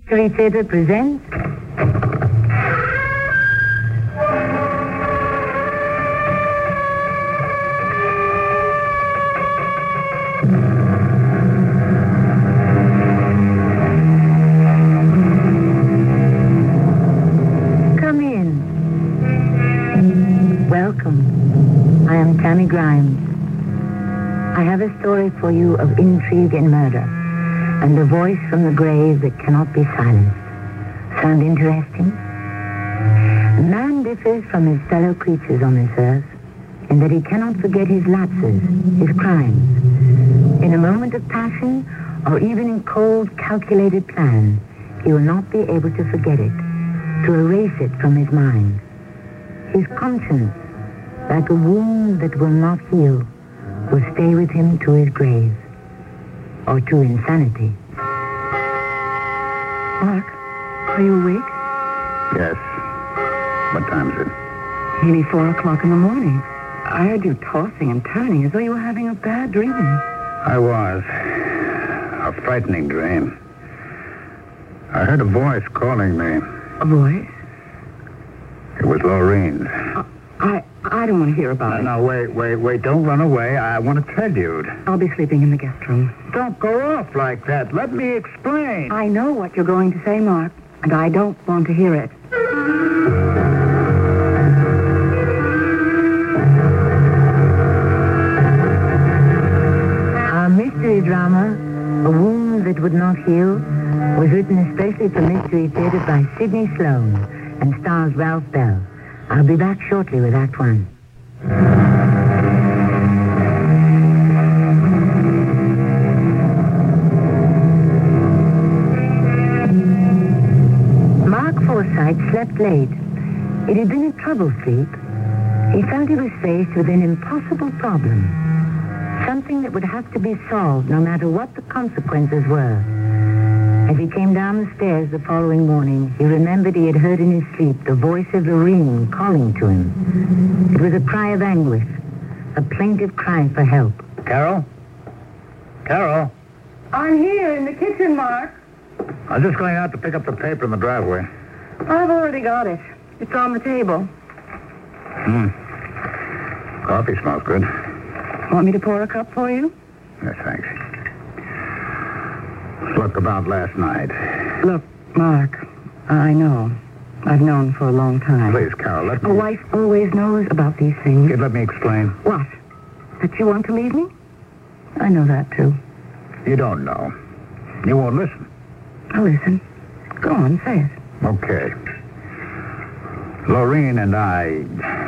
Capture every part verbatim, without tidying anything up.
Mystery Theater presents... Come in. Welcome. I am Tammy Grimes. I have a story for you of intrigue and murder, and a voice from the grave that cannot be silenced. Sound interesting? Man differs from his fellow creatures on this earth in that he cannot forget his lapses, his crimes. In a moment of passion, or even in cold, calculated plan, he will not be able to forget it, to erase it from his mind. His conscience, like a wound that will not heal, will stay with him to his grave, or to insanity. Mark, are you awake? Yes. What time is it? Nearly four o'clock in the morning. I heard you tossing and turning as though you were having a bad dream. I was. A frightening dream. I heard a voice calling me. A voice? It was Lorraine. Uh, I I don't want to hear about No, it. no, wait, wait, wait. Don't run away. I want to tell you. I'll be sleeping in the guest room. Don't go off like that. Let me explain. I know what you're going to say, Mark, and I don't want to hear it. Our mystery drama, A Wound That Would Not Heal, was written especially for Mystery Theater by Sidney Sloan and stars Ralph Bell. I'll be back shortly with Act One. Mark Forsythe slept late. It had been a troubled sleep. He felt he was faced with an impossible problem. Something that would have to be solved no matter what the consequences were. As he came down the stairs the following morning, he remembered he had heard in his sleep the voice of Lorraine calling to him. It was a cry of anguish, a plaintive cry for help. Carol? Carol? I'm here in the kitchen, Mark. I was just going out to pick up the paper in the driveway. I've already got it. It's on the table. Hmm. Coffee smells good. Want me to pour a cup for you? Yes, thanks. Look, about last night. Look, Mark, I know. I've known for a long time. Please, Carol, let me... A wife always knows about these things. Let me explain. What? That you want to leave me? I know that, too. You don't know. You won't listen. I'll listen. Go on, say it. Okay. Lorraine and I,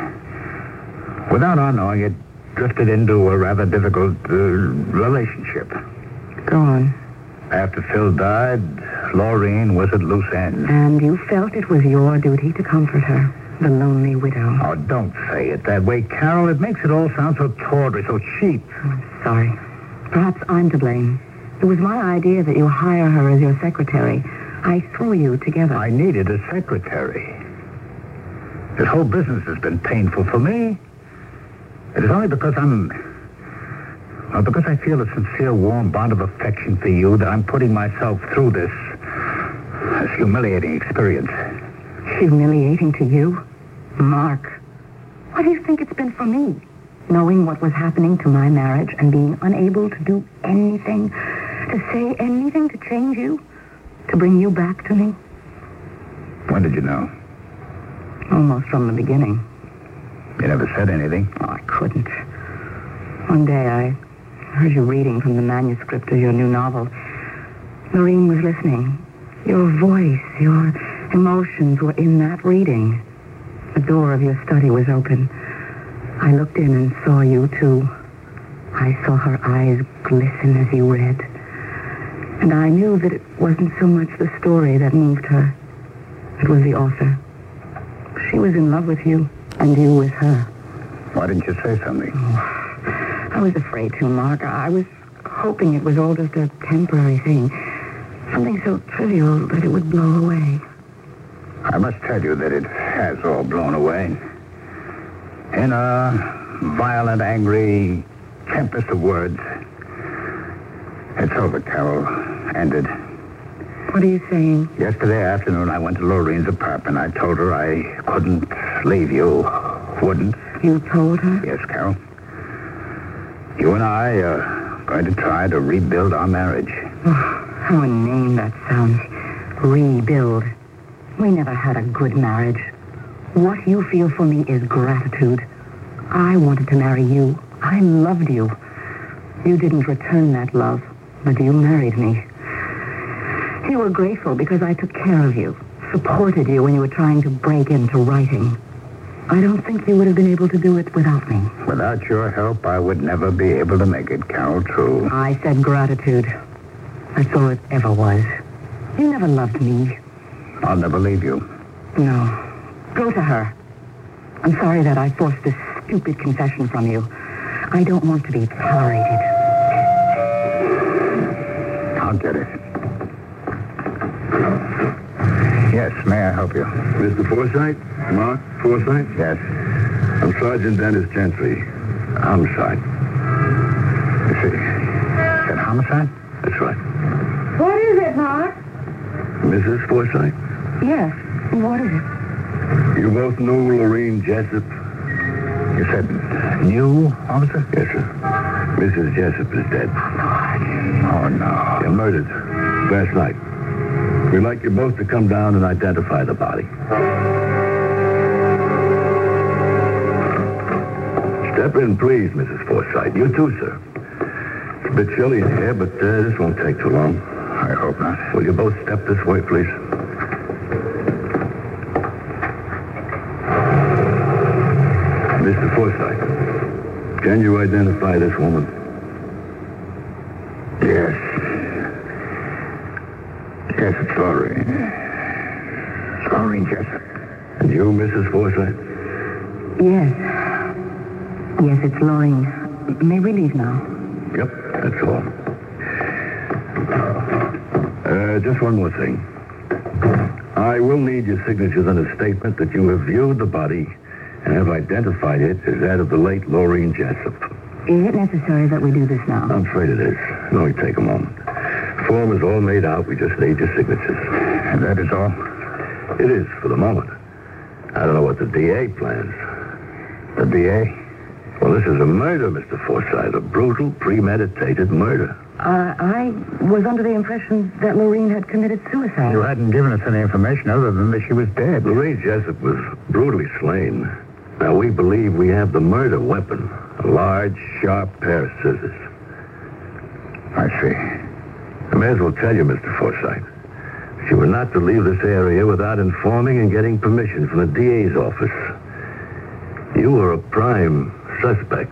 without our knowing it, drifted into a rather difficult uh, relationship. Go on. After Phil died, Lorraine was at loose ends. And you felt it was your duty to comfort her, the lonely widow. Oh, don't say it that way, Carol. It makes it all sound so tawdry, so cheap. Oh, I'm sorry. Perhaps I'm to blame. It was my idea that you hire her as your secretary. I threw you together. I needed a secretary. This whole business has been painful for me. It is only because I'm... Well, because I feel a sincere, warm bond of affection for you that I'm putting myself through this, this humiliating experience. Humiliating to you? Mark, what do you think it's been for me? Knowing what was happening to my marriage and being unable to do anything, to say anything to change you, to bring you back to me? When did you know? Almost from the beginning. You never said anything? Oh, I couldn't. One day I heard you reading from the manuscript of your new novel. Lorraine was listening. Your voice, your emotions were in that reading. The door of your study was open. I looked in and saw you, too. I saw her eyes glisten as you read. And I knew that it wasn't so much the story that moved her. It was the author. She was in love with you, and you with her. Why didn't you say something? Oh, I was afraid to, Mark. I was hoping it was all just a temporary thing. Something so trivial that it would blow away. I must tell you that it has all blown away. In a violent, angry tempest of words. It's over, Carol. Ended. What are you saying? Yesterday afternoon, I went to Lorraine's apartment. I told her I couldn't leave you. Wouldn't. You told her? Yes, Carol. You and I are going to try to rebuild our marriage. Oh, how inane that sounds. Rebuild. We never had a good marriage. What you feel for me is gratitude. I wanted to marry you. I loved you. You didn't return that love, but you married me. You were grateful because I took care of you, supported you when you were trying to break into writing. I don't think you would have been able to do it without me. Without your help, I would never be able to make it, Carol, true. I said gratitude. That's all it ever was. You never loved me. I'll never leave you. No. Go to her. I'm sorry that I forced this stupid confession from you. I don't want to be tolerated. I'll get it. Yes, may I help you? Mister Forsythe? Mark Forsythe? Yes. I'm Sergeant Dennis Gentry. Homicide. You see, is that homicide? That's right. What is it, Mark? Missus Forsythe? Yes. What is it? You both knew Lorraine Jessup? You said new, officer? Yes, sir. Missus Jessup is dead. Oh, no. Yeah, murdered. Last night. We'd like you both to come down and identify the body. Step in, please, Missus Forsythe. You too, sir. It's a bit chilly in here, but uh, this won't take too long. I hope not. Will you both step this way, please? Mister Forsythe, can you identify this woman? Yes. Yes, it's Lorraine. It's Lorraine Jessup. And you, Missus Forsythe? Yes. Yes, it's Lorraine. May we leave now? Yep, that's all. Uh, just one more thing. I will need your signatures on a statement that you have viewed the body and have identified it as that of the late Lorraine Jessup. Is it necessary that we do this now? I'm afraid it is. It'll only take a moment. The form is all made out. We just need your signatures. And that is all? It is, for the moment. I don't know what the D A plans. The D A? Well, this is a murder, Mister Forsythe. A brutal, premeditated murder. Uh, I was under the impression that Lorraine had committed suicide. You hadn't given us any information other than that she was dead. Lorraine Jessup was brutally slain. Now, we believe we have the murder weapon. A large, sharp pair of scissors. I see. I may as well tell you, Mister Forsythe. You were not to leave this area without informing and getting permission from the D A's office. You were a prime suspect.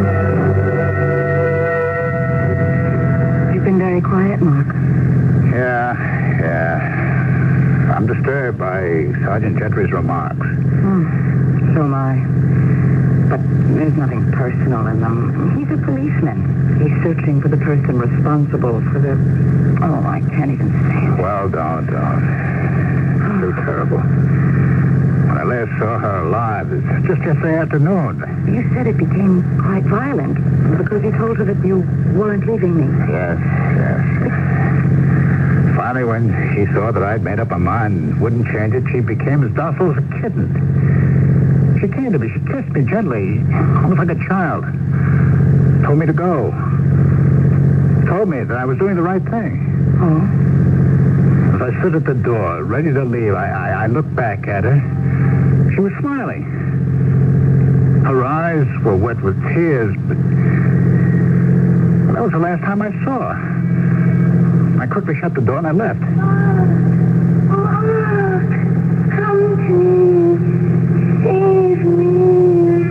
You've been very quiet, Mark. Yeah, yeah. I'm disturbed by Sergeant Gentry's remarks. Hmm. So am I. But there's nothing personal in them. He's a policeman. He's searching for the person responsible for the... Oh, I can't even say it. Well, don't, don't. Too terrible. When I last saw her alive, it's just yesterday afternoon. You said it became quite violent because you told her that you weren't leaving me. Yes, yes. Finally, when she saw that I'd made up my mind and wouldn't change it, she became as docile as a kitten. She came to me. She kissed me gently, almost like a child. Told me to go. Told me that I was doing the right thing. Oh? As I stood at the door, ready to leave, I, I, I looked back at her. She was smiling. Her eyes were wet with tears, but that was the last time I saw her. I quickly shut the door and I left. Mark, come to me. Save me.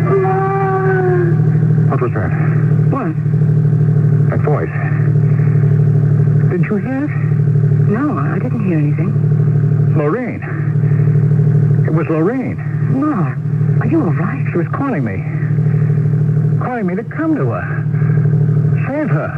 Mark. What was that? What? That voice. Didn't you hear it? No, I didn't hear anything. Lorraine. It was Lorraine. Mark, are you all right? She was calling me. Calling me to come to her. Save her.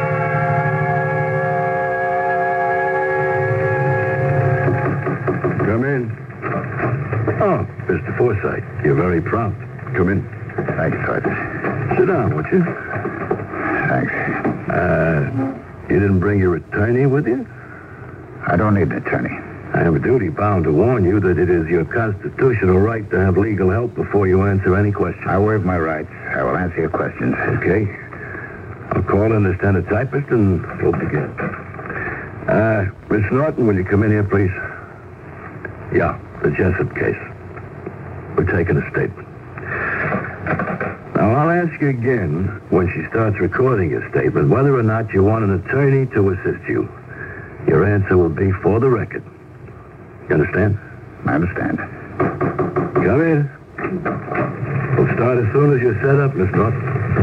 Come in. Oh, Mister Forsythe, you're very prompt. Come in. Thanks, Sergeant. Sit down, won't you? Thanks. Uh, you didn't bring your attorney with you? I don't need an attorney. I am duty bound to warn you that it is your constitutional right to have legal help before you answer any question. I waive my rights. I will answer your questions. Okay. I'll call in the stenotypist and we'll begin. Uh, Miss Norton, will you come in here, please? Yeah, the Jessup case. We're taking a statement. Now, I'll ask you again, when she starts recording your statement, whether or not you want an attorney to assist you. Your answer will be for the record. You understand? I understand. Come in. We'll start as soon as you're set up, Miss Norton.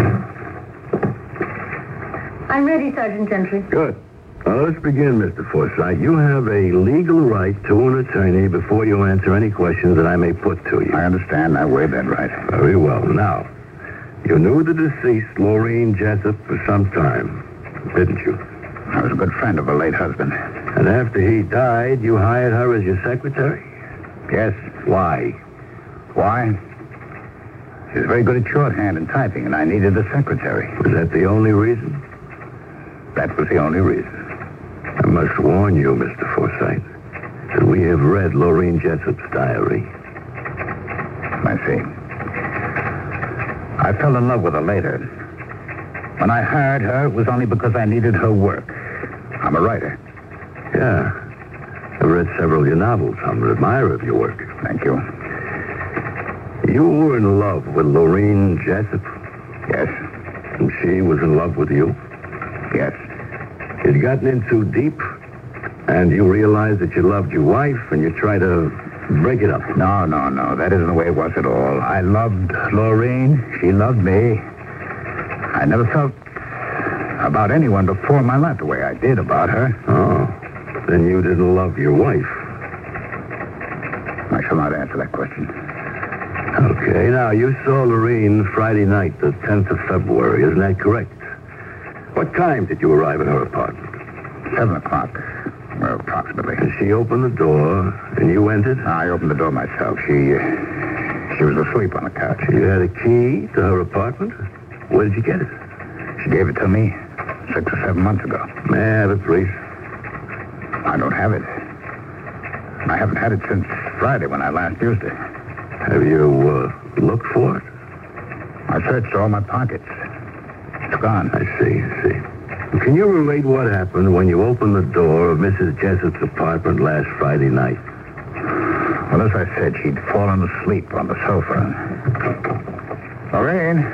I'm ready, Sergeant Gentry. Good. Now, let's begin, Mister Forsythe. You have a legal right to an attorney before you answer any questions that I may put to you. I understand. I waive that right. Very well. Now, you knew the deceased, Lorene Jessup, for some time, didn't you? I was a good friend of her late husband. And after he died, you hired her as your secretary? Yes. Why? Why? She was very good at shorthand and typing, and I needed a secretary. Was that the only reason? That was the only reason. I must warn you, Mister Forsythe, that we have read Lorene Jessup's diary. I see. I fell in love with her later. When I hired her, it was only because I needed her work. I'm a writer. Yeah. I've read several of your novels. I'm an admirer of your work. Thank you. You were in love with Lorene Jessup? Yes. And she was in love with you? Yes. You'd gotten in too deep, and you realized that you loved your wife, and you tried to break it up. No, no, no. That isn't the way it was at all. I loved Lorene. She loved me. I never felt about anyone before in my life the way I did about her. Oh. Then you didn't love your wife. I shall not answer that question. Okay. Now, you saw Lorene Friday night, the tenth of February. Isn't that correct? What time did you arrive at her apartment? Seven o'clock. Well, approximately. And she opened the door, and you entered? I opened the door myself. She, uh, she was asleep on the couch. You had a key to her apartment? Where did you get it? She gave it to me six or seven months ago. May I have it, please? I don't have it. I haven't had it since Friday when I last used it. Have you uh, looked for it? I searched all my pockets. It's gone. I see, I see. Can you relate what happened when you opened the door of Missus Jessup's apartment last Friday night? Well, as I said, she'd fallen asleep on the sofa. Lorene.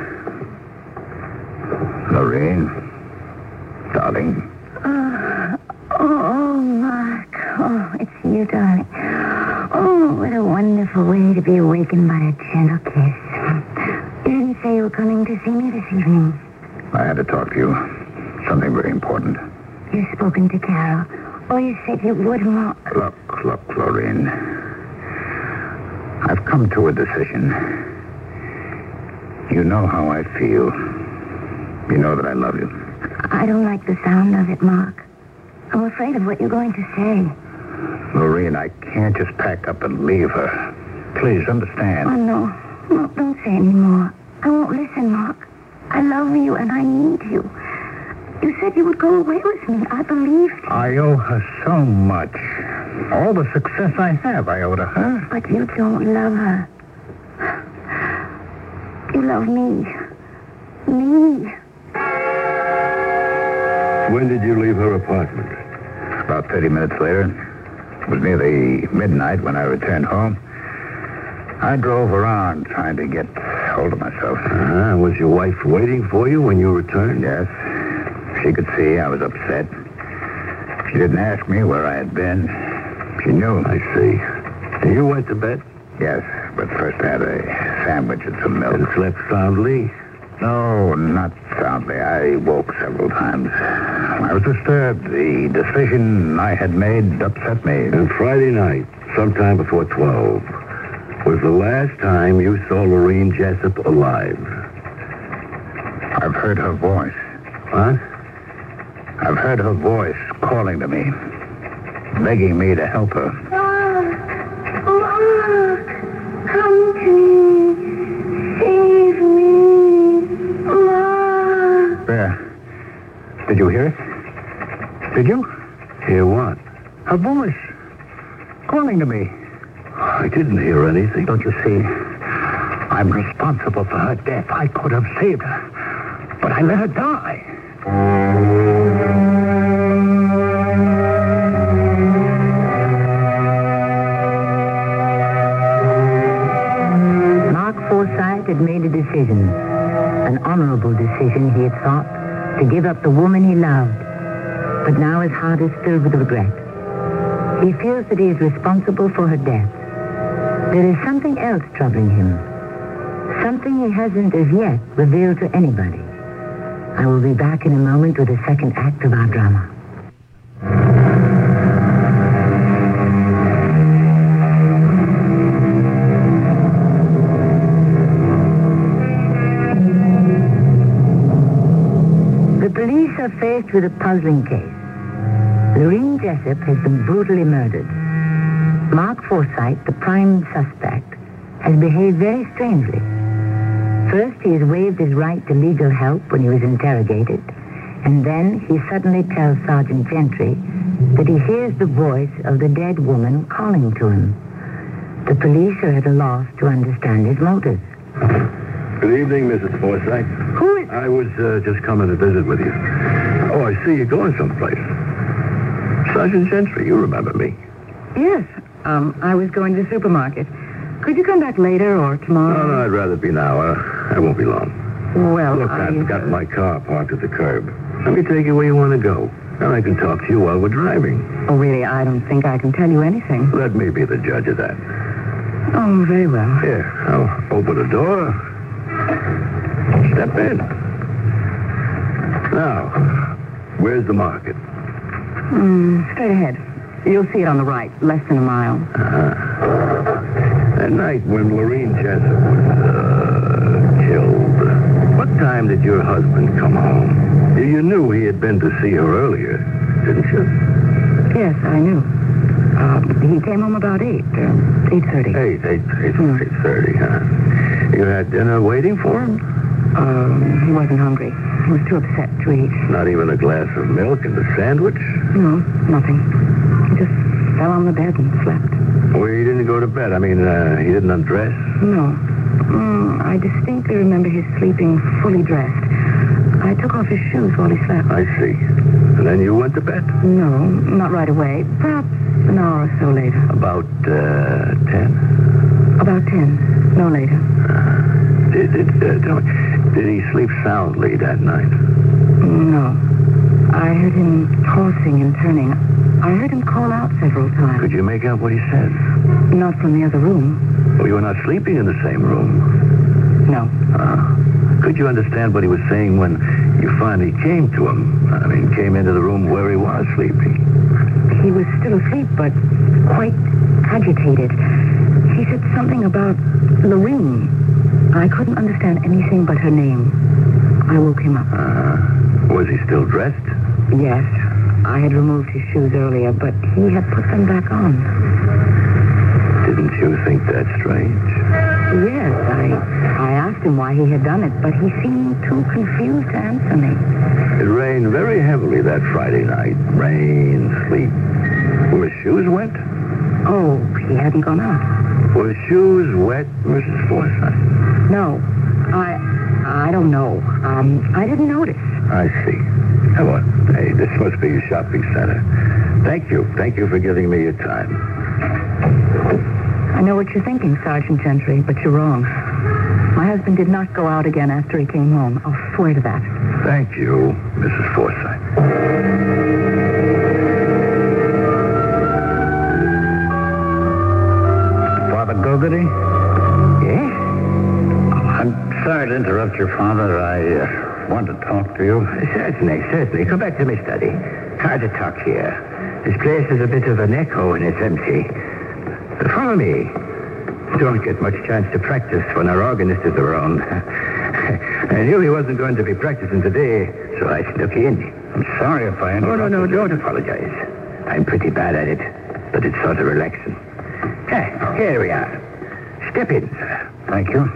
Lorene. Darling. Oh, oh, Mark. Oh, it's you, darling. Oh, what a wonderful way to be awakened by a gentle kiss. You didn't say you were coming to see me this evening. I had to talk to you. Something very important. You've spoken to Carol. Oh, you said you would, Mark. Look, look, Lorene. I've come to a decision. You know how I feel. You know that I love you. I don't like the sound of it, Mark. I'm afraid of what you're going to say. Lorene, I can't just pack up and leave her. Please, understand. Oh, no. Mark, don't say any more. I won't listen, Mark. I love you and I need you. You said you would go away with me. I believed you. I owe her so much. All the success I have, I owe to her. But you don't love her. You love me. Me. When did you leave her apartment? About thirty minutes later. It was nearly midnight when I returned home. I drove around trying to get hold of myself. Uh-huh. Was your wife waiting for you when you returned? Yes. She could see I was upset. She didn't ask me where I had been. She knew. I see. And you went to bed? Yes, but first I had a sandwich and some milk. And slept soundly? No, not soundly. I woke several times. I was disturbed. The decision I had made upset me. And Friday night, sometime before twelve, was the last time you saw Lorene Jessup alive. I've heard her voice. What? I've heard her voice calling to me, begging me to help her. Mark! Mark! Come to me! Save me! Mark! There. Did you hear it? Did you? Hear what? Her voice. Calling to me. I didn't hear anything. Don't you see? I'm responsible for her death. I could have saved her. But I let her die. Mark Forsythe had made a decision. An honorable decision, he had thought, to give up the woman he loved. But now his heart is filled with regret. He feels that he is responsible for her death. There is something else troubling him. Something he hasn't as yet revealed to anybody. I will be back in a moment with the second act of our drama. The police are faced with a puzzling case. Lorene Jessup has been brutally murdered. Mark Forsythe, the prime suspect, has behaved very strangely. First, he has waived his right to legal help when he was interrogated, and then he suddenly tells Sergeant Gentry that he hears the voice of the dead woman calling to him. The police are at a loss to understand his motives. Good evening, Missus Forsythe. Who is... I was uh, just coming to visit with you. Oh, I see you're going someplace. Sergeant Gentry, you remember me. Yes. Um, I was going to the supermarket. Could you come back later or tomorrow? No, no, I'd rather be now. Uh, I won't be long. Well, Look, I... I've got my car parked at the curb. Let me take you where you want to go. And I can talk to you while we're driving. Oh, really, I don't think I can tell you anything. Let me be the judge of that. Oh, very well. Here, I'll open the door. Step in. Now, where's the market? Mm, straight ahead. You'll see it on the right, less than a mile. Uh-huh. That night when Lorene Jessup was uh, killed, what time did your husband come home? You, you knew he had been to see her earlier, didn't you? Yes, I knew. Uh, he came home about eight, uh, eight thirty. Eight, eight, eight, Hmm. eight thirty, huh? You had dinner waiting for him? Um, he wasn't hungry. He was too upset to eat. Not even a glass of milk and a sandwich? No, nothing. He just fell on the bed and slept. Well, he didn't go to bed. I mean, uh, he didn't undress? No. Mm, I distinctly remember his sleeping fully dressed. I took off his shoes while he slept. I see. And then you went to bed? No, not right away. Perhaps an hour or so later. About, uh, ten? About ten. No later. Uh, did, did, uh, tell me, did he sleep soundly that night? No. I heard him tossing and turning. I heard him call out several times. Could you make out what he said? Not from the other room. Well, you were not sleeping in the same room. No. Uh, could you understand what he was saying when you finally came to him? I mean, came into the room where he was sleeping. He was still asleep, but quite agitated. He said something about Lorene. I couldn't understand anything but her name. I woke him up. Uh, was he still dressed? Yes. I had removed his shoes earlier, but he had put them back on. Didn't you think that strange? Yes, I I asked him why he had done it, but he seemed too confused to answer me. It rained very heavily that Friday night. Rain, sleet. Were his shoes wet? Oh, he hadn't gone out. Were his shoes wet, Missus Forsythe? No, I I don't know. Um, I didn't notice. I see. Come on. Hey, this must be your shopping center. Thank you. Thank you for giving me your time. I know what you're thinking, Sergeant Gentry, but you're wrong. My husband did not go out again after he came home. I'll swear to that. Thank you, Missus Forsythe. Father Gogarty? Yes? I'm sorry to interrupt your father. I uh, want to talk to you. Certainly, certainly. Come back to my study. Hard to talk here. This place is a bit of an echo and it's empty. Follow me. Don't get much chance to practice when our organist is around. I knew he wasn't going to be practicing today, so I snuck in. I'm sorry if I Oh, no, interrupted no, you. don't apologize. I'm pretty bad at it, but it's sort of relaxing. Ah, here we are. Step in, sir. Thank you.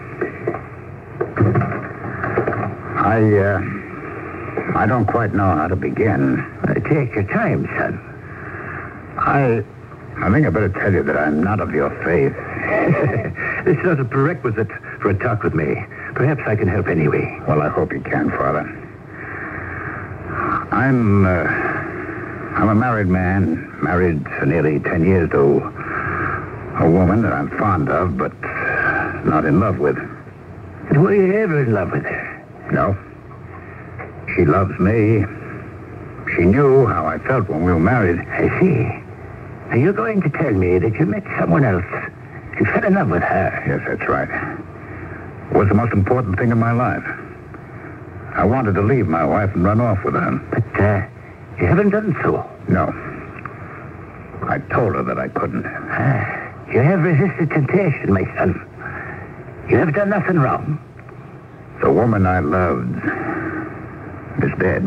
I, uh, I don't quite know how to begin. Uh, take your time, son. I... I think I better tell you that I'm not of your faith. It's not a prerequisite for a talk with me. Perhaps I can help anyway. Well, I hope you can, Father. I'm, uh, I'm a married man, married for nearly ten years to a woman that I'm fond of, but not in love with. Were you ever in love with her? No. She loves me. She knew how I felt when we were married. I see. Are you going to tell me that you met someone else and fell in love with her? Yes, that's right. It was the most important thing in my life. I wanted to leave my wife and run off with her. But, uh, you haven't done so. No. I told her that I couldn't. Ah, you have resisted temptation, my son. You have done nothing wrong. The woman I loved is dead.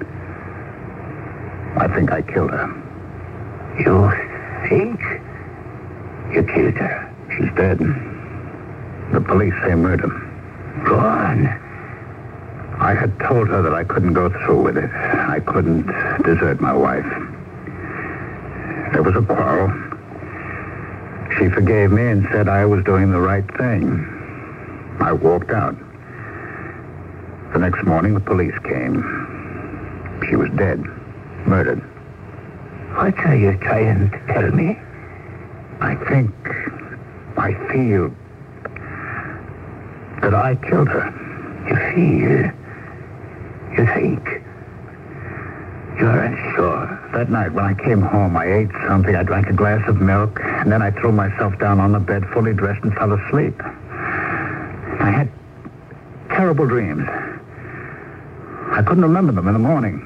I think I killed her. You think you killed her? She's dead. The police say murder. Go on. I had told her that I couldn't go through with it. I couldn't desert my wife. There was a quarrel. She forgave me and said I was doing the right thing. I walked out. The next morning, the police came. She was dead. Murdered. What are you trying to tell me? I think, I feel that I killed her. You feel? You think? You aren't sure? That night when I came home, I ate something. I drank a glass of milk, and then I threw myself down on the bed, fully dressed, and fell asleep. I had terrible dreams. I couldn't remember them in the morning.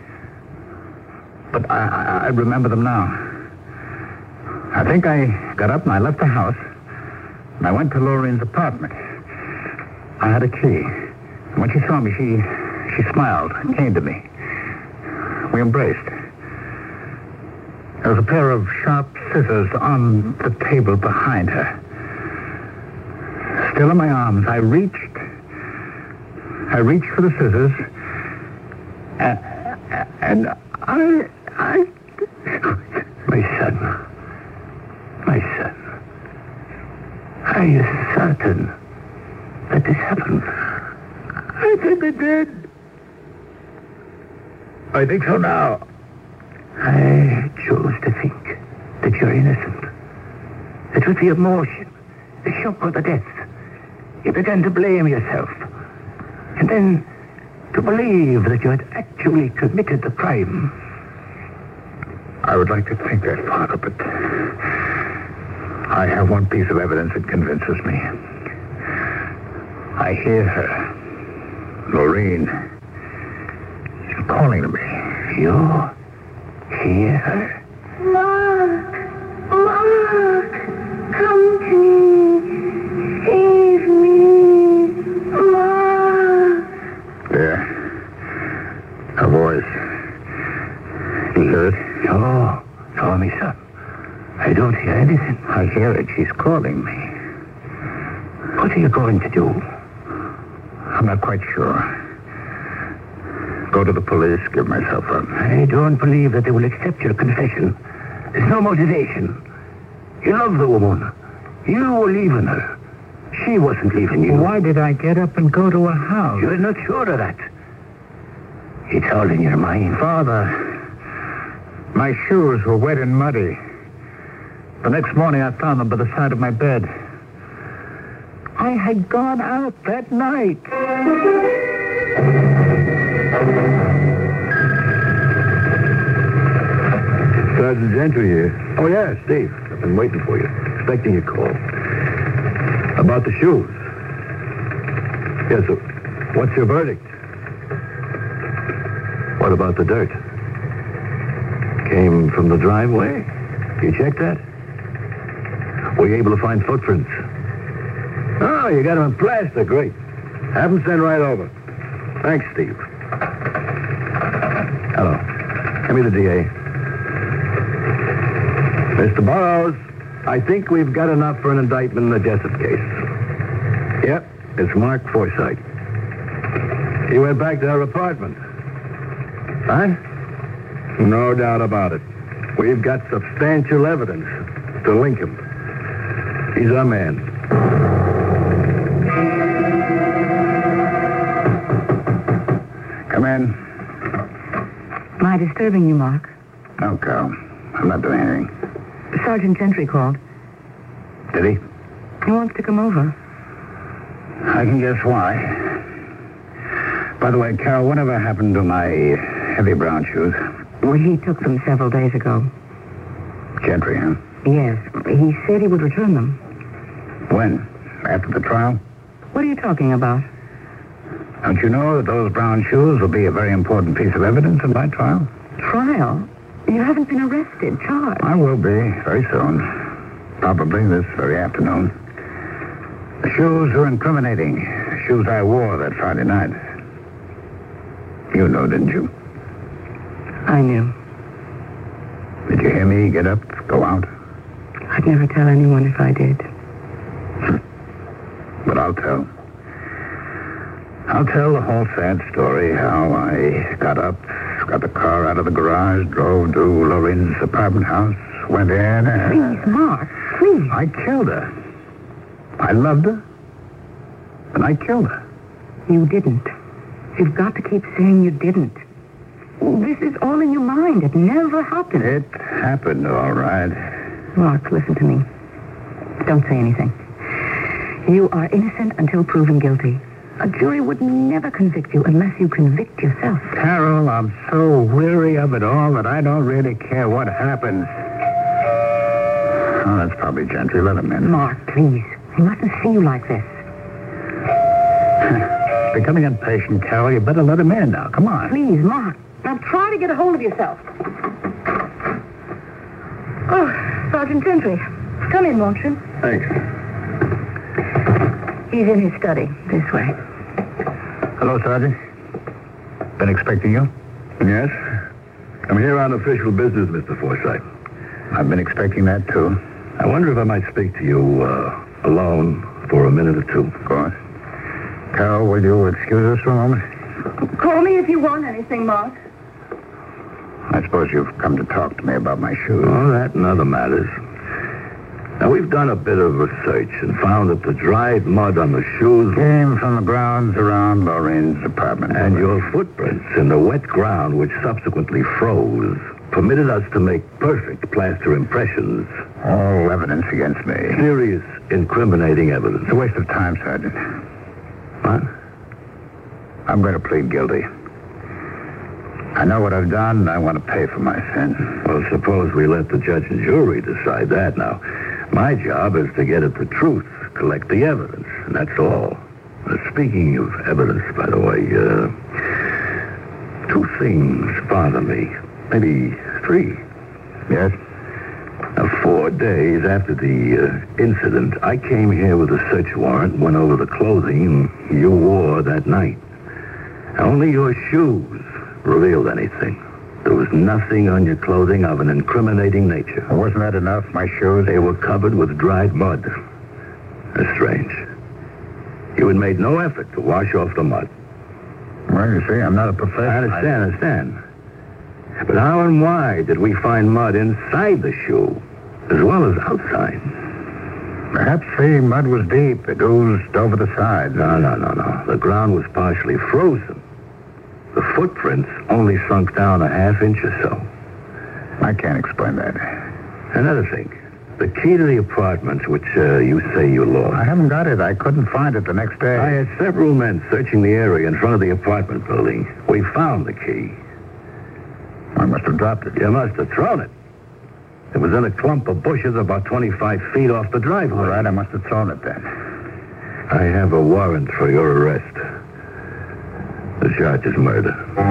But I, I, I remember them now. I think I got up and I left the house, and I went to Lorraine's apartment. I had a key. And when she saw me, she, she smiled and came to me. We embraced. There was a pair of sharp scissors on the table behind her. Still in my arms, I reached. I reached for the scissors, and, and I, I... My son. My son. Are you certain that this happened? I think it did. I think so now. I choose to think that you're innocent. It was the emotion, the shock of the death. You began to blame yourself. And then to believe that you had actually committed the crime. I would like to think that, Father, but I have one piece of evidence that convinces me. I hear her, Lorraine, calling to me. You hear her? Mark! Mark! Come to me! Save me! Mark! There. Her voice. You hear it? No. No, my son. I don't hear anything. I hear it. She's calling me. What are you going to do? I'm not quite sure. Go to the police, give myself up. I don't believe that they will accept your confession. There's no motivation. You love the woman. You were leaving her. She wasn't leaving you. Why did I get up and go to her house? You're not sure of that. It's all in your mind. Father, my shoes were wet and muddy. The next morning I found them by the side of my bed. I had gone out that night. Sergeant Gentry here. Oh, yeah, Steve. I've been waiting for you. Expecting your call. About the shoes. Yes, so what's your verdict? What about the dirt? Came from the driveway? You checked that? Were you able to find footprints? Oh, you got them in plaster. Great. Have them sent right over. Thanks, Steve. Hello. Give me the D A. Mister Burroughs, I think we've got enough for an indictment in the Jessup case. Yep, it's Mark Forsythe. He went back to her apartment. Huh? No doubt about it. We've got substantial evidence to link him. He's our man. Come in. Am I disturbing you, Mark? No, Carol. I'm not doing anything. Sergeant Gentry called. Did he? He wants to come over. I can guess why. By the way, Carol, whatever happened to my heavy brown shoes? Well, he took them several days ago. Gentry, huh? Yes. He said he would return them. When? After the trial? What are you talking about? Don't you know that those brown shoes will be a very important piece of evidence in my trial? Trial? You haven't been arrested, charged. I will be very soon. Probably this very afternoon. The shoes are incriminating. The shoes I wore that Friday night. You know, didn't you? I knew. Did you hear me get up, go out? I'd never tell anyone if I did. But I'll tell. I'll tell the whole sad story, how I got up, got the car out of the garage, drove to Lorene's apartment house, went in and... Please, Mark, please. I killed her. I loved her. And I killed her. You didn't. You've got to keep saying you didn't. This is all in your mind. It never happened. It happened, all right. Mark, listen to me. Don't say anything. You are innocent until proven guilty. A jury would never convict you unless you convict yourself. Carol, I'm so weary of it all that I don't really care what happens. Oh, that's probably Gentry. Let him in. Mark, please. He mustn't see you like this. Becoming impatient, Carol. You better let him in now. Come on. Please, Mark. Now try to get a hold of yourself. Oh, Sergeant Gentry. Come in, won't you? Thanks. He's in his study. This way. Hello, Sergeant. Been expecting you? Yes? I'm here on official business, Mister Forsythe. I've been expecting that, too. I wonder if I might speak to you uh, alone for a minute or two. Of course. Carol, will you excuse us for a moment? Call me if you want anything, Mark. I suppose you've come to talk to me about my shoes. Oh, that and other matters. Now, we've done a bit of research and found that the dried mud on the shoes Came from the grounds around Lorene's apartment. and your footprints in the wet ground, which subsequently froze, permitted us to make perfect plaster impressions. All evidence against me. Serious, incriminating evidence. It's a waste of time, Sergeant. What? I'm going to plead guilty. I know what I've done, and I want to pay for my sin. Well, suppose we let the judge and jury decide that now. My job is to get at the truth, collect the evidence, and that's all. Uh, speaking of evidence, by the way, uh, two things bother me. Maybe three. Yes? Now, four days after the uh, incident, I came here with a search warrant, went over the clothing you wore that night. Only your shoes revealed anything. There was nothing on your clothing of an incriminating nature. Well, wasn't that enough, my shoes? They were covered with dried mud. That's strange. You had made no effort to wash off the mud. Well, you see, I'm not a professional. I understand, I understand. But how and why did we find mud inside the shoe, as well as outside? Perhaps the mud was deep. It oozed over the sides. No, no, no, no. The ground was partially frozen. The footprints only sunk down a half inch or so. I can't explain that. Another thing. The key to the apartment, which uh, you say you lost. I haven't got it. I couldn't find it the next day. I had several men searching the area in front of the apartment building. We found the key. I must have dropped it. You must have thrown it. It was in a clump of bushes about twenty-five feet off the driveway. All right, I must have thrown it then. I have a warrant for your arrest. The charge is murder.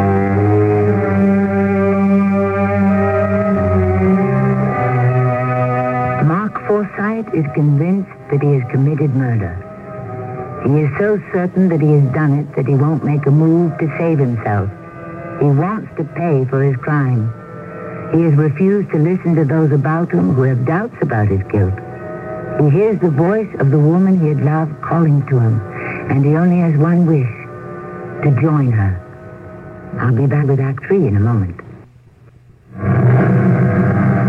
Mark Forsythe is convinced that he has committed murder. He is so certain that he has done it that he won't make a move to save himself. He wants to pay for his crime. He has refused to listen to those about him who have doubts about his guilt. He hears the voice of the woman he had loved calling to him, and he only has one wish, to join her. I'll be back with Act Three in a moment.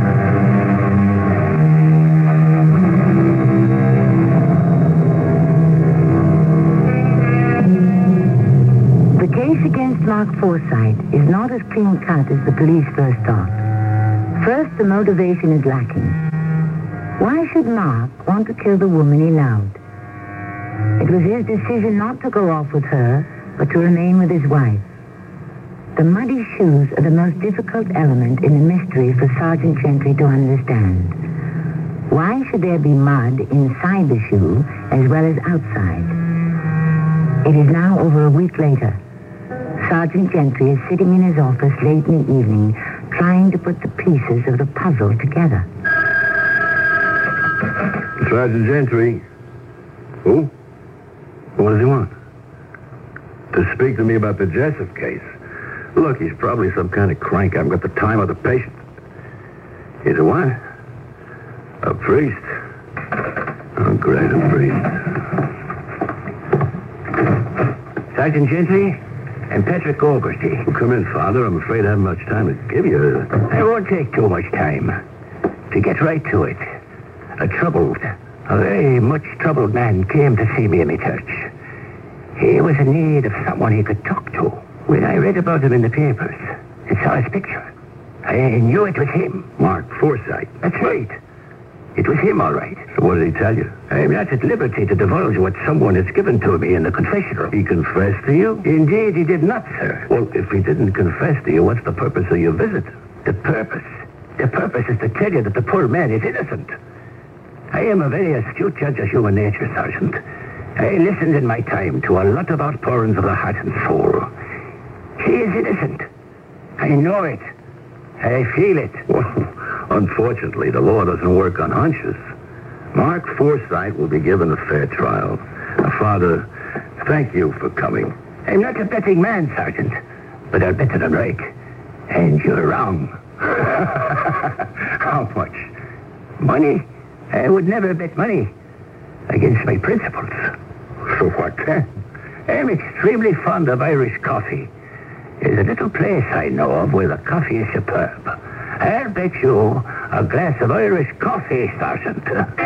Mark Forsythe is not as clean-cut as the police first thought. First, the motivation is lacking. Why should Mark want to kill the woman he loved? It was his decision not to go off with her, but to remain with his wife. The muddy shoes are the most difficult element in the mystery for Sergeant Gentry to understand. Why should there be mud inside the shoe as well as outside? It is now over a week later. Sergeant Gentry is sitting in his office late in the evening, trying to put the pieces of the puzzle together. Sergeant Gentry. Who? What does he want? To speak to me about the Jessup case. Look, he's probably some kind of crank. I haven't got the time of the patient. He's a what? A priest. Oh, great, a priest. Sergeant Gentry and Patrick Augerty. Well, come in, Father. I'm afraid I haven't much time to give you. I won't take too much time. To get right to it, a troubled, a very much troubled man came to see me in my church. He was in need of someone he could talk to. When I read about him in the papers and saw his picture, I knew it was him. Mark Forsythe. That's right. It was him, all right. So what did he tell you? I'm not at liberty to divulge what someone has given to me in the confessional. He confessed to you? Indeed, he did not, sir. Well, if he didn't confess to you, what's the purpose of your visit? The purpose? The purpose is to tell you that the poor man is innocent. I am a very astute judge of human nature, Sergeant. I listened in my time to a lot of outpourings of the heart and soul. He is innocent. I know it. I feel it. Well, unfortunately, the law doesn't work on hunches. Mark Forsythe will be given a fair trial. Uh, Father, thank you for coming. I'm not a betting man, Sergeant, but I'll bet it on right. And you're wrong. How much? Money? I would never bet money against my principles. So what then? I'm extremely fond of Irish coffee. There's a little place I know of where the coffee is superb. I'll bet you a glass of Irish coffee, Sergeant.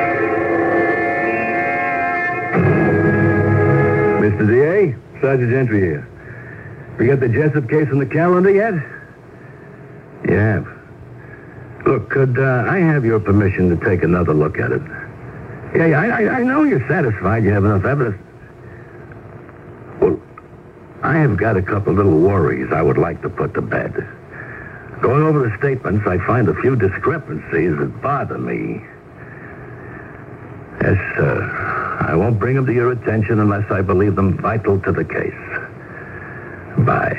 Mister D A, Sergeant Gentry here. We got the Jessup case on the calendar yet? You have. Look, could uh, I have your permission to take another look at it? Yeah, yeah, I, I know you're satisfied you have enough evidence. Well, I have got a couple little worries I would like to put to bed. Going over the statements, I find a few discrepancies that bother me. Yes, sir. I won't bring them to your attention unless I believe them vital to the case. Bye.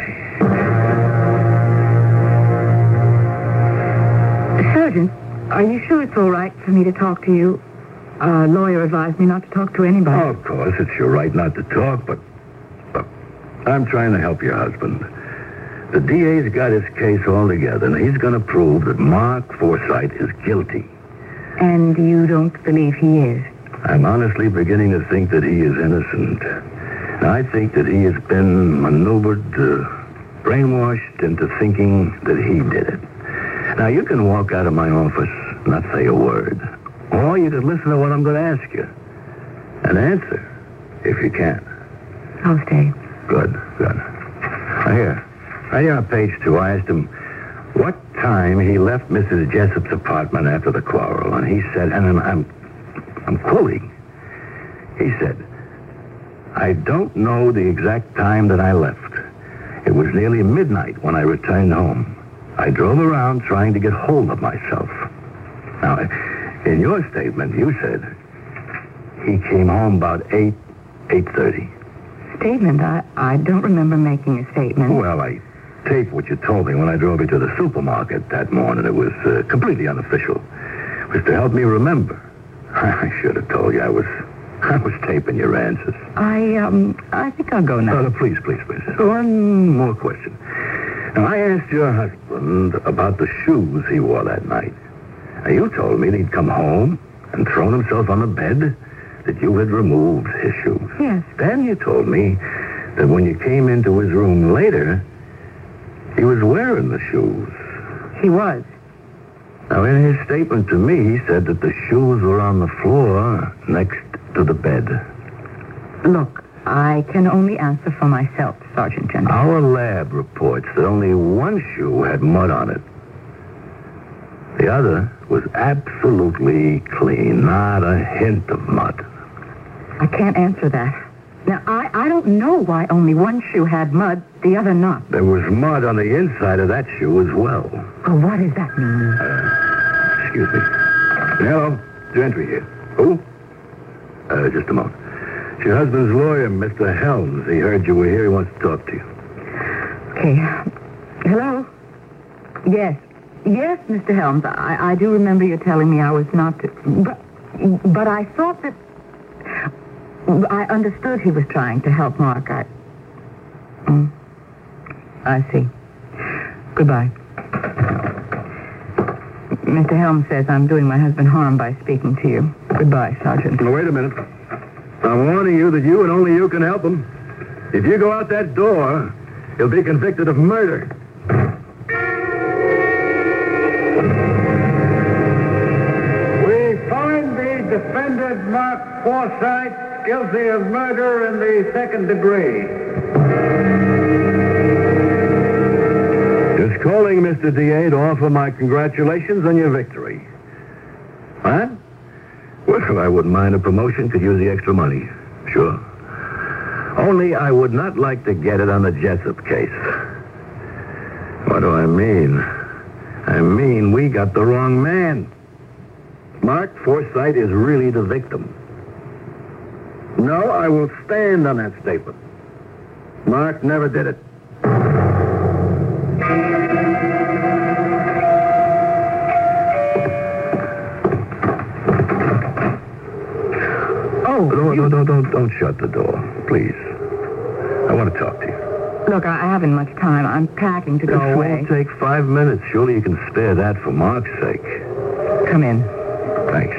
Sergeant, are you sure it's all right for me to talk to you? A lawyer advised me not to talk to anybody. Oh, of course, it's your right not to talk, but... Look, I'm trying to help your husband. The D A's got his case all together, and he's going to prove that Mark Forsythe is guilty. And you don't believe he is? I'm honestly beginning to think that he is innocent. I think that he has been maneuvered, uh, brainwashed into thinking that he did it. Now, you can walk out of my office and not say a word. Or you can listen to what I'm going to ask you. And answer, if you can. I'll stay. Good, good. Now, here. Right here on page two, I asked him what time he left Missus Jessup's apartment after the quarrel. And he said, and I'm, I'm, I'm quoting, he said, I don't know the exact time that I left. It was nearly midnight when I returned home. I drove around trying to get hold of myself. Now, in your statement, you said he came home about eight, eight thirty. Statement? I, I don't remember making a statement. Well, I taped what you told me when I drove you to the supermarket that morning. It was uh, completely unofficial. It was to help me remember. I should have told you I was... I was taping your answers. I, um, I think I'll go now. No, no, please, please, please. One more question. Now, I asked your husband about the shoes he wore that night. Now, you told me that he'd come home and thrown himself on the bed, that you had removed his shoes. Yes. Then you told me that when you came into his room later, he was wearing the shoes. He was. Now, in his statement to me, he said that the shoes were on the floor next to the bed. Look, I can only answer for myself, Sergeant Gentry. Our lab reports that only one shoe had mud on it. The other was absolutely clean, not a hint of mud. I can't answer that. Now, I, I don't know why only one shoe had mud, the other not. There was mud on the inside of that shoe as well. Well, what does that mean? Uh, excuse me. Hello, Gentry here. Who? Uh, just a moment. It's your husband's lawyer, Mister Helms. He heard you were here. He wants to talk to you. Okay. Hello? Yes. Yes, Mister Helms. I, I do remember you telling me I was not to... But, but I thought that... I understood he was trying to help Mark. I... Mm. I see. Goodbye. Mister Helms says I'm doing my husband harm by speaking to you. Goodbye, Sergeant. Now, wait a minute. I'm warning you that you and only you can help him. If you go out that door, he'll be convicted of murder. We find the defendant, Mark Forsythe, guilty of murder in the second degree. Just calling, Mister D A, to offer my congratulations on your victory. Huh? Well, I wouldn't mind a promotion. Could use the extra money. Sure. Only I would not like to get it on the Jessup case. What do I mean? I mean we got the wrong man. Mark Forsythe is really the victim. No, I will stand on that statement. Mark never did it. Oh, No, you... no, no, don't, don't shut the door, please. I want to talk to you. Look, I, I haven't much time. I'm packing to go This away. won't take five minutes. Surely you can spare that for Mark's sake. Come in. Thanks.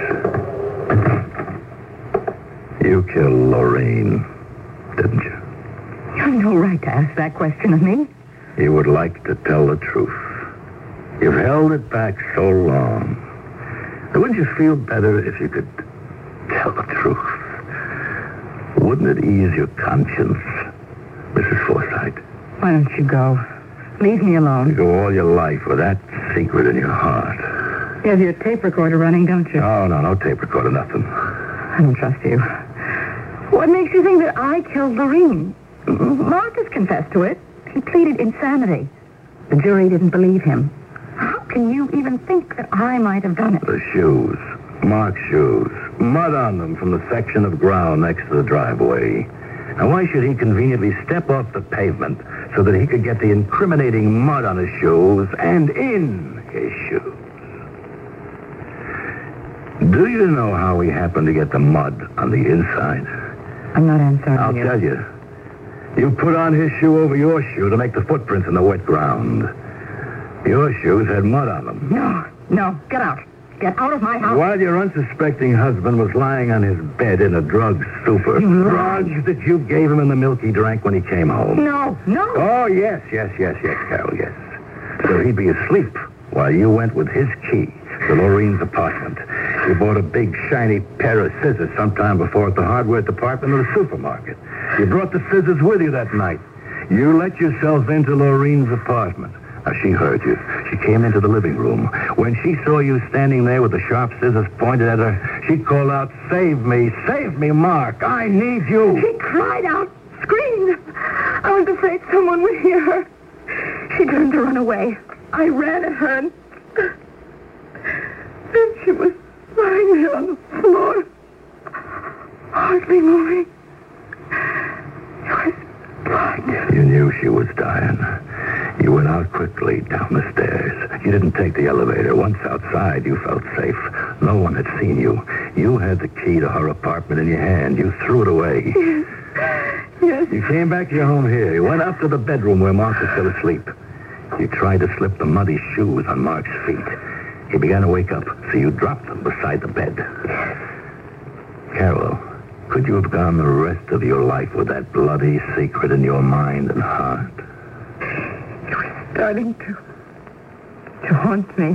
You killed Lorraine, didn't you? You have no right to ask that question of me. You would like to tell the truth. You've held it back so long. Wouldn't you feel better if you could tell the truth? Wouldn't it ease your conscience, Missus Forsythe? Why don't you go? Leave me You alone. go all your life with that secret in your heart. You have your tape recorder running, don't you? Oh, no, no tape recorder, nothing. I don't trust you. What makes you think that I killed Lorene? Mark has confessed to it. He pleaded insanity. The jury didn't believe him. How can you even think that I might have done it? The shoes. Mark's shoes. Mud on them from the section of ground next to the driveway. Now, why should he conveniently step off the pavement so that he could get the incriminating mud on his shoes and in his shoes? Do you know how he happened to get the mud on the inside? I'm not answering I'll you. tell you. You put on his shoe over your shoe to make the footprints in the wet ground. Your shoes had mud on them. No, no, get out. Get out of my house. While your unsuspecting husband was lying on his bed in a drug stupor. You lied. Drugs that you gave him in the milk he drank when he came home. No, no. Oh, yes, yes, yes, yes, Carol, yes. So he'd be asleep while you went with his key to Lorene's apartment. You bought a big, shiny pair of scissors sometime before at the hardware department of the supermarket. You brought the scissors with you that night. You let yourself into Lorene's apartment. Now, she heard you. She came into the living room. When she saw you standing there with the sharp scissors pointed at her, she called out, "Save me! Save me, Mark! I need you!" She cried out, screamed. I was afraid someone would hear her. She turned to run away. I ran at her, and then she was lying there on the floor, hardly moving. She was blind. You knew she was dying. You went out quickly down the stairs. You didn't take the elevator. Once outside, you felt safe. No one had seen you. You had the key to her apartment in your hand. You threw it away. Yes. You came back to your home here. You went up to the bedroom where Mark was still asleep. You tried to slip the muddy shoes on Mark's feet. He began to wake up, so you dropped them beside the bed. Carol, could you have gone the rest of your life with that bloody secret in your mind and heart? It was starting to, to haunt me.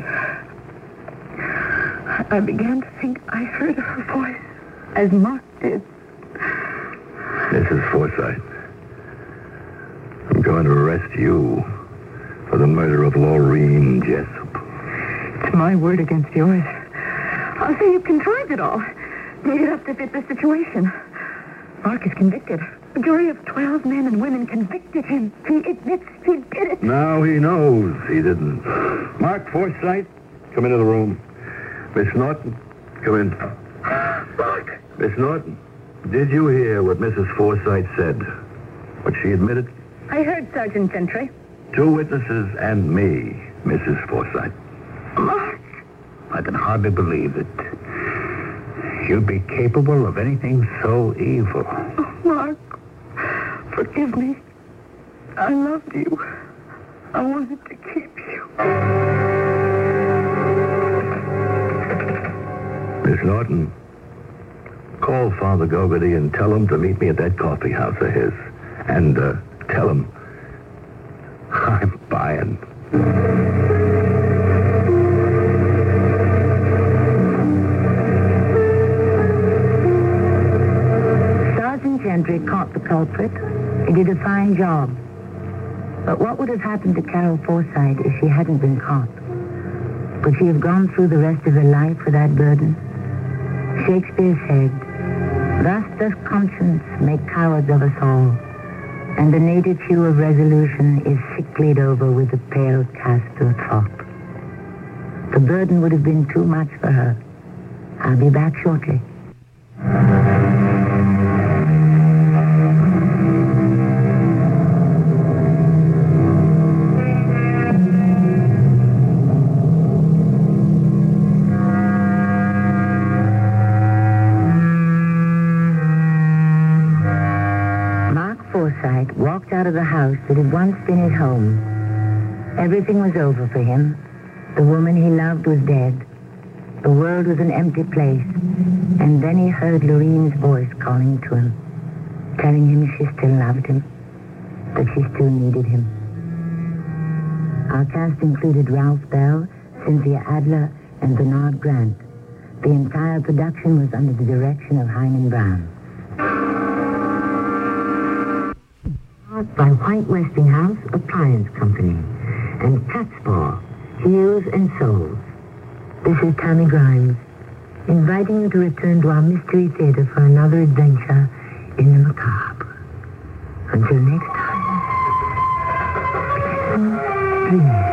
I began to think I heard her voice, as Mark did. Missus Forsythe. I'm going to arrest you for the murder of Laureen Jessup. It's my word against yours. I'll say you contrived it all. Made it up to fit the situation. Mark is convicted. A jury of twelve men and women convicted him. He admits he did it. Now he knows he didn't. Mark Forsythe, come into the room. Miss Norton, come in. Mark! Miss Norton, did you hear what Missus Forsythe said? What she admitted? I heard, Sergeant Gentry. Two witnesses and me, Missus Forsythe. Mark! I can hardly believe that you'd be capable of anything so evil. Oh, Mark, forgive me. I loved you. I wanted to keep you. Miss Norton, call Father Gogarty and tell him to meet me at that coffee house of his. And, uh, tell him I'm buying. Sergeant Gentry caught the culprit. He did a fine job. But what would have happened to Carol Forsythe if she hadn't been caught? Would she have gone through the rest of her life with that burden? Shakespeare said, "Thus does conscience make cowards of us all, and the native hue of resolution is sicklied over with the pale cast of thought." The burden would have been too much for her. I'll be back shortly. Forsythe walked out of the house that had once been his home. Everything was over for him. The woman he loved was dead. The world was an empty place. And then he heard Laureen's voice calling to him, telling him she still loved him, that she still needed him. Our cast included Ralph Bell, Cynthia Adler, and Bernard Grant. The entire production was under the direction of Hyman Brown. By White Westinghouse Appliance Company and Catspaw, Heels and Souls. This is Tammy Grimes, inviting you to return to our Mystery Theater for another adventure in the macabre. Until next time, dream.